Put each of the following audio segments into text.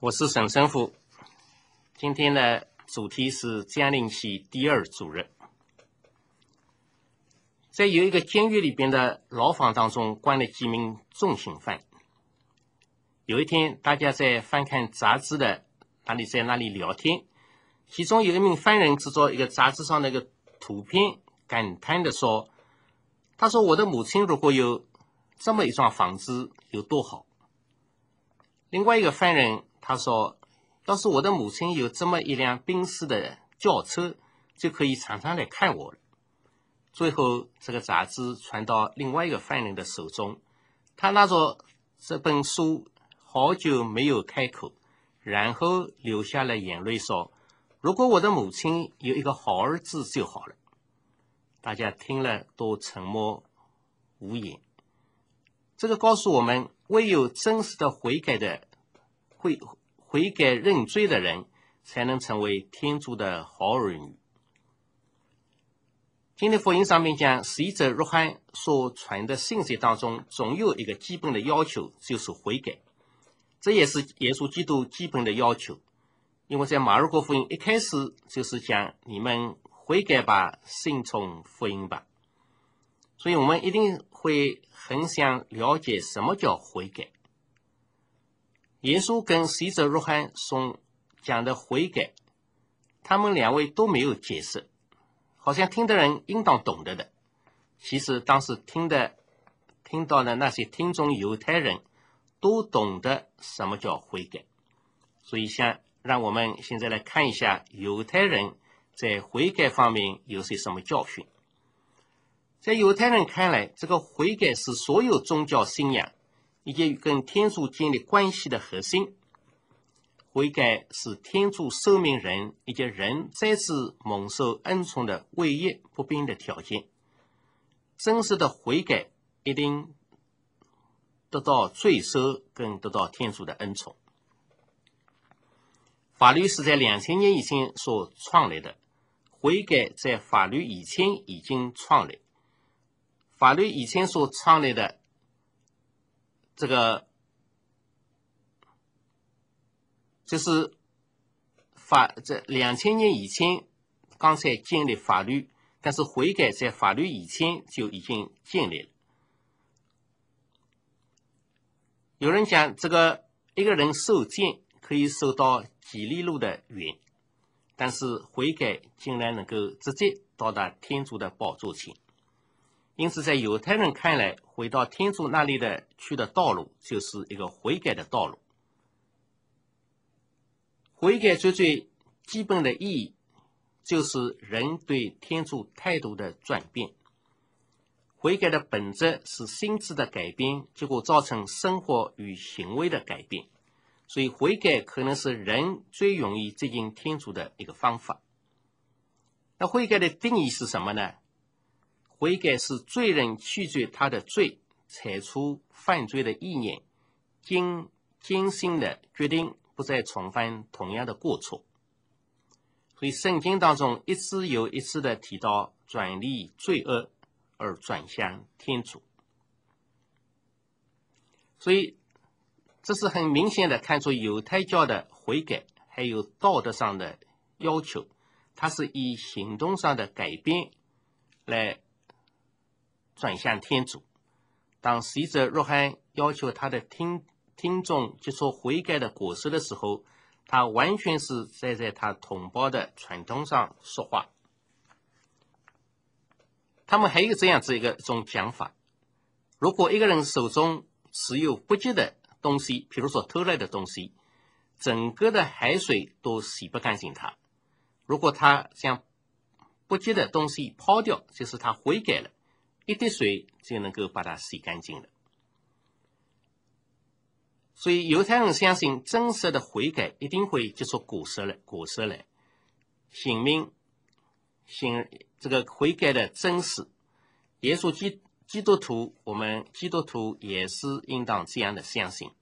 我是沈神父，今天的主题是江陵系第二主日。在有一个监狱里边的牢房当中，关了几名重刑犯。有一天，大家在翻看杂志的在那里聊天，其中有一名犯人指着一个杂志上的一个图片，感叹地说：“他说我的母亲如果有这么一幢房子有多好。”另外一个犯人他说：“要是我的母亲有这么一辆宾士的轿车，就可以常常来看我了。”最后，这个杂志传到另外一个犯人的手中，他拿着这本书好久没有开口，然后流下了眼泪说：“如果我的母亲有一个好儿子就好了。”大家听了都沉默无言。这个告诉我们，唯有真实的悔改认罪的人，才能成为天主的好儿女。今天福音上面讲，使者若翰所传的信息当中，总有一个基本的要求，就是悔改。这也是耶稣基督基本的要求，因为在马尔谷福音一开始就是讲，你们悔改吧，信从福音吧。所以我们一定会很想了解什么叫悔改。耶稣跟使者若翰所讲的悔改，他们两位都没有解释，好像听的人应当懂得的。其实当时听到的那些听众犹太人都懂得什么叫悔改。所以让我们现在来看一下犹太人在悔改方面有些什么教训。在犹太人看来，这个悔改是所有宗教信仰以及跟天主建立关系的核心。悔改是天主赦免人以及人再次蒙受恩宠的唯一不变的条件。真实的悔改一定得到罪赦跟得到天主的恩宠。法律是在2000年以前所创立的，悔改在法律以前已经创立。法律以前所创立的这就是这2000年以前刚才建立法律，但是悔改在法律以前就已经建立了。有人讲，这个一个人受监可以受到几里路的远，但是悔改竟然能够直接到达天主的宝座前。因此在犹太人看来，回到天主那里去的道路就是一个悔改的道路。悔改最基本的意义就是人对天主态度的转变。悔改的本质是心智的改变，结果造成生活与行为的改变。所以悔改可能是人最容易接近天主的一个方法。那悔改的定义是什么呢？悔改是罪人拒绝他的罪，铲除犯罪的意念，坚信的决定不再重犯同样的过错。所以圣经当中一次又一次的提到转离罪恶而转向天主。所以这是很明显的看出犹太教的悔改还有道德上的要求，它是以行动上的改变来转向天主。当使者若翰要求他的听众接受悔改的果实的时候，他完全是在他同胞的传统上说话。他们还有这样子一种讲法，如果一个人手中持有不洁的东西，比如说偷来的东西，整个的海水都洗不干净它。如果他将不洁的东西抛掉，就是他悔改了，一滴水就能够把它洗干净了。所以犹太人相信真实的悔改一定会结出果实来，显明这个悔改的真实。耶稣基督徒，我们基督徒也是应当这样的相信。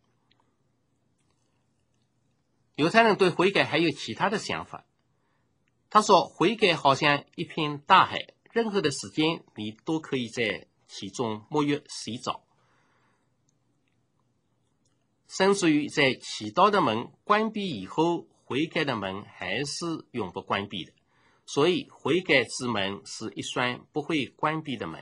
犹太人对悔改还有其他的想法，他说悔改好像一片大海，任何的时间你都可以在其中沐浴洗澡。 甚至于在祈祷的门关闭以后，悔改的门还是永不关闭的。所以悔改之门是一扇不会关闭的门。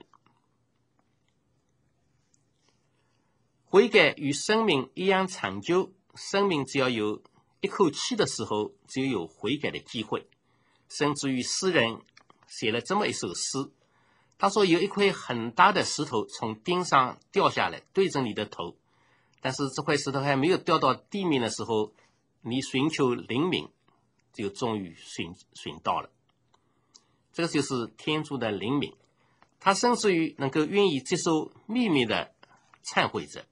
悔改与生命一样长久，生命只要有一口气的时候，就有悔改的机会。甚至于诗人写了这么一首诗，他说有一块很大的石头从顶上掉下来，对着你的头，但是这块石头还没有掉到地面的时候，你寻求灵敏，就终于寻到了。这个就是天主的灵敏，他甚至于能够愿意接受秘密的忏悔者。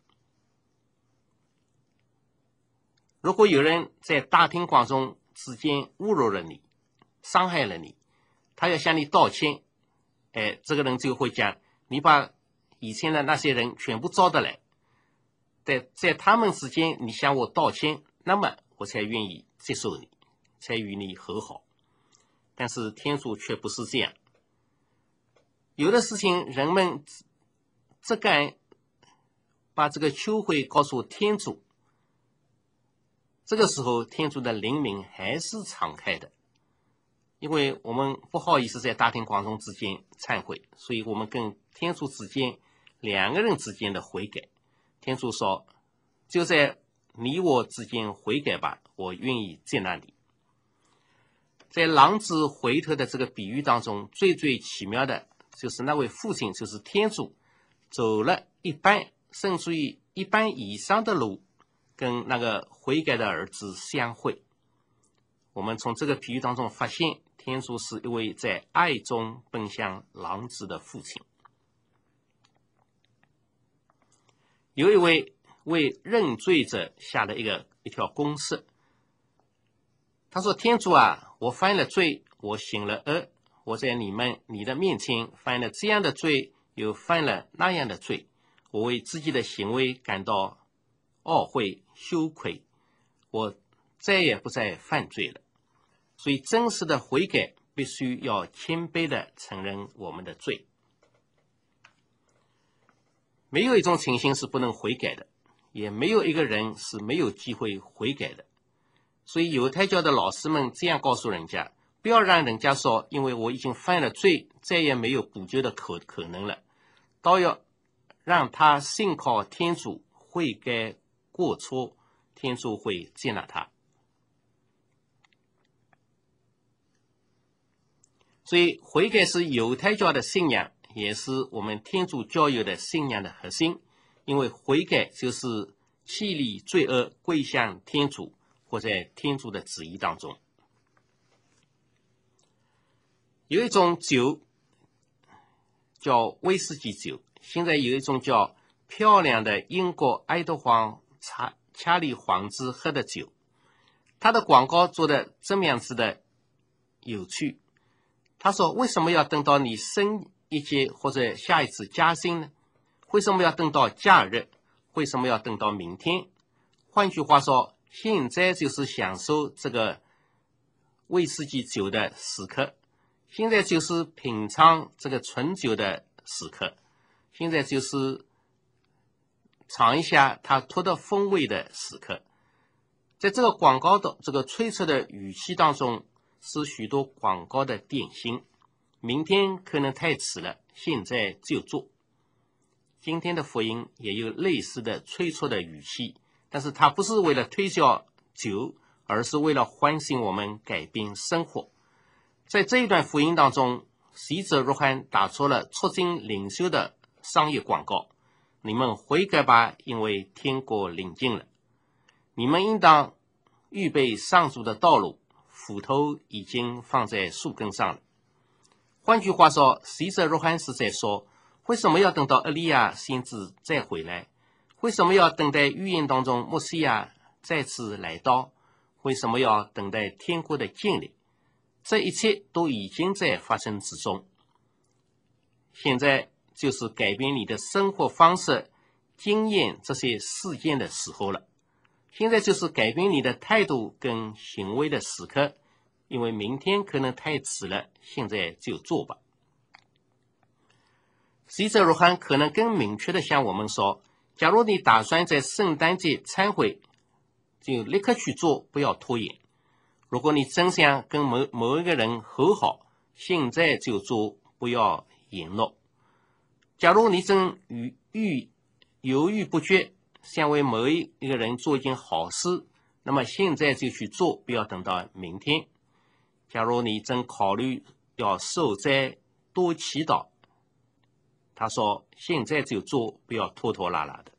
如果有人在大庭广众之间侮辱了你，伤害了你，他要向你道歉，这个人就会讲，你把以前的那些人全部招得来，在他们之间你向我道歉，那么我才愿意接受你，才与你和好。但是天主却不是这样，有的事情人们只敢把这个羞愧告诉天主，这个时候天主的灵敏还是敞开的，因为我们不好意思在大庭广众之间忏悔，所以我们跟天主之间两个人之间的悔改，天主说就在你我之间悔改吧，我愿意接纳你。在浪子回头的这个比喻当中，最奇妙的就是那位父亲，就是天主走了一半甚至于一半以上的路，跟那个悔改的儿子相会。我们从这个比喻当中发现，天主是一位在爱中奔向浪子的父亲。有一位为认罪者下了一条公式，他说，天主啊，我犯了罪，我行了恶，我在你的面前犯了这样的罪，又犯了那样的罪，我为自己的行为感到懊悔羞愧，我再也不再犯罪了。所以真实的悔改必须要谦卑地承认我们的罪。没有一种情形是不能悔改的，也没有一个人是没有机会悔改的。所以犹太教的老师们这样告诉人家，不要让人家说因为我已经犯了罪，再也没有补救的可能了，倒要让他信靠天主，悔改过错，天主会接纳他。所以悔改是犹太教的信仰，也是我们天主教友的信仰的核心，因为悔改就是弃离罪恶，归向天主，活在天主的旨意当中。有一种酒叫威士忌酒，现在有一种叫漂亮的英国爱德华查理皇子喝的酒，他的广告做的这么样子的有趣。他说，为什么要等到你升一阶或者下一次加薪呢？为什么要等到假日？为什么要等到明天？换句话说，现在就是享受这个威士忌酒的时刻，现在就是品尝这个醇酒的时刻，现在就是尝一下它脱的风味的时刻。在这个广告的这个催促的语气当中，是许多广告的典型。明天可能太迟了，现在就做。今天的福音也有类似的催促的语气，但是它不是为了推销酒，而是为了唤醒我们改变生活。在这一段福音当中，使者若翰打出了促进领袖的商业广告，你们悔改吧，因为天国临近了。你们应当预备上主的道路，斧头已经放在树根上了。换句话说，使者若翰是在说，为什么要等到厄利亚先知再回来？为什么要等待预言当中默西亚再次来到？为什么要等待天国的建立？这一切都已经在发生之中。现在就是改变你的生活方式，经验这些事件的时候了。现在就是改变你的态度跟行为的时刻，因为明天可能太迟了，现在就做吧。使者若翰可能更明确地向我们说， 假如你打算在圣诞节忏悔，就立刻去做，不要拖延。如果你真想跟某一个人和好，现在就做，不要延落。假如你正犹豫不决，想为某一个人做一件好事，那么现在就去做，不要等到明天。假如你正考虑要受灾多祈祷，他说现在就做，不要拖拖拉拉的。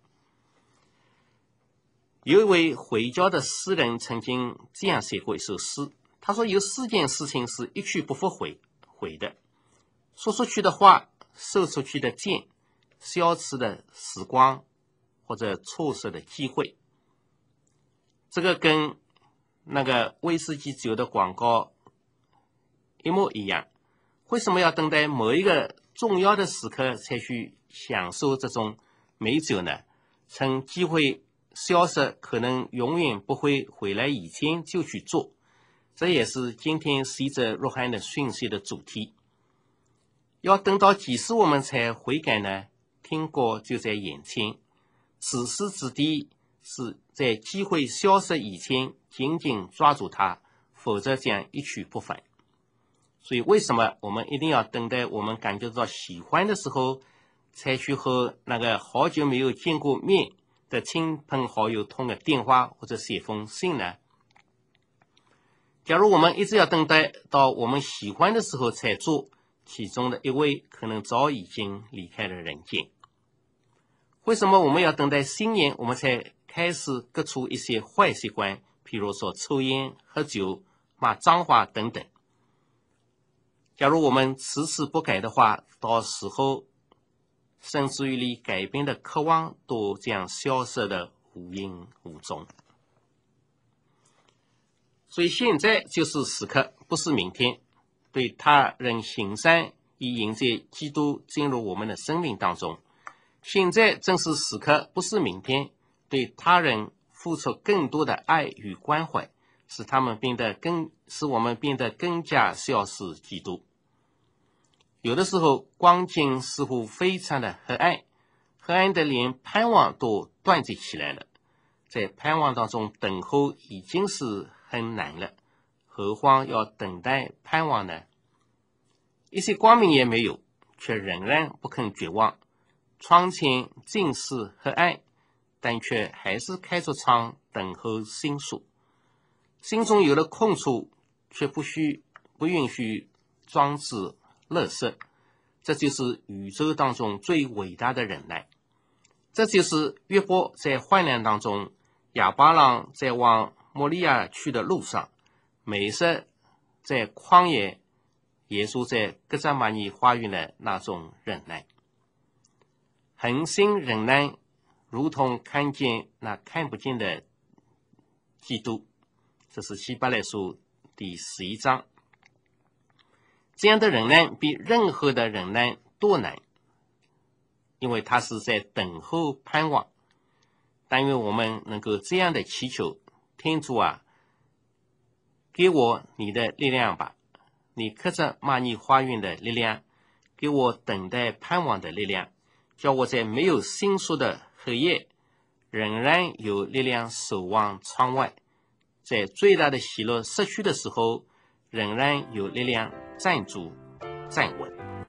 有一位回教的诗人曾经这样写过一首诗，他说有4件事情是一去不复回的，说出去的话，射出去的箭，消失的时光，或者错失的机会。这个跟那个威士忌酒的广告一模一样。为什么要等待某一个重要的时刻才去享受这种美酒呢？趁机会消失，可能永远不会回来以前就去做。这也是今天使者若翰的讯息的主题。要等到几时我们才悔改呢？天国就在眼前，此时此地是在机会消失以前紧紧抓住它，否则将一去不返。所以为什么我们一定要等待我们感觉到喜欢的时候，才去和那个好久没有见过面的亲朋好友通个电话或者写封信呢？假如我们一直要等待到我们喜欢的时候才做，其中的一位可能早已经离开了人间。为什么我们要等待新年我们才开始革除一些坏习惯，譬如说抽烟、喝酒、骂脏话等等？假如我们迟迟不改的话，到时候甚至于连改变的渴望都将消失的无影无踪。所以现在就是时刻，不是明天。对他人行善，以迎接基督进入我们的生命当中。现在正是时刻，不是明天。对他人付出更多的爱与关怀，使我们变得更加效似基督。有的时候光景似乎非常的黑暗的连盼望都断绝起来了。在盼望当中等候已经是很难了，何况要等待盼望呢？一些光明也没有，却仍然不肯绝望。窗前尽是黑暗，但却还是开着窗等候星宿。心中有了空处，却不允许装置垃圾。这就是宇宙当中最伟大的忍耐。这就是约伯在患难当中，亚巴郎在往摩利亚去的路上，美色在旷野，耶稣在革扎玛尼花园的那种忍耐。恒心忍耐，如同看见那看不见的基督。这是希伯来书第11章。这样的忍耐比任何的忍耐都难，因为它是在等候盼望。但愿我们能够这样的祈求：天主啊，给我你的力量吧，你刻着玛尼花园的力量，给我等待盼望的力量，叫我在没有星宿的黑夜，仍然有力量守望窗外，在最大的喜乐失去的时候，仍然有力量站住站稳。